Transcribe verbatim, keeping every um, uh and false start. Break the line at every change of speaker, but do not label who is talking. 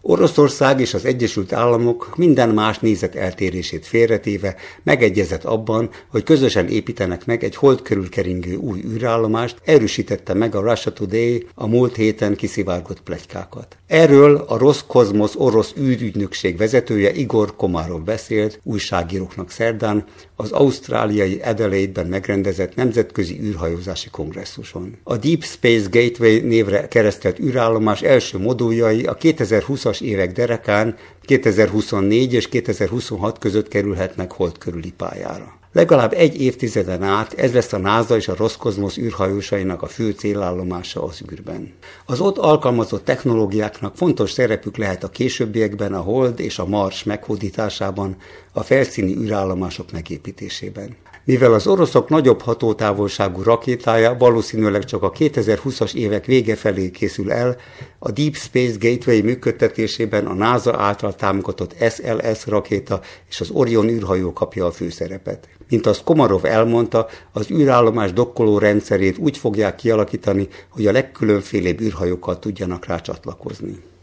Oroszország és az Egyesült Államok minden más nézet eltérését félretéve megegyezett abban, hogy közösen építenek meg egy hold körül keringő új űrállomást, erősítette meg a Russia Today a múlt héten kiszivárgott pletykákat. Erről a Roszkozmosz orosz űrügynökség vezetője Igor Komarov beszélt újságíróknak szerdán az ausztráliai Adelaide-ben megrendezett nemzetközi űrhajózási kongresszuson. A Deep Space Gateway névre keresztelt űrállomás első moduljai a kétezer-húszas évek derekán kétezer-huszonnégy és kétezer-huszonhat között kerülhetnek hold körüli pályára. Legalább egy évtizeden át ez lesz a NASA és a Roszkozmosz űrhajósainak a fő célállomása az űrben. Az ott alkalmazott technológiáknak fontos szerepük lehet a későbbiekben a Hold és a Mars meghódításában, a felszíni űrállomások megépítésében. Mivel az oroszok nagyobb hatótávolságú rakétája valószínűleg csak a kétezer-húszas évek vége felé készül el, a Deep Space Gateway működtetésében a NASA által támogatott es el es rakéta és az Orion űrhajó kapja a főszerepet. Mint azt Komarov elmondta, az űrállomás dokkoló rendszerét úgy fogják kialakítani, hogy a legkülönfélébb űrhajókkal tudjanak rá csatlakozni.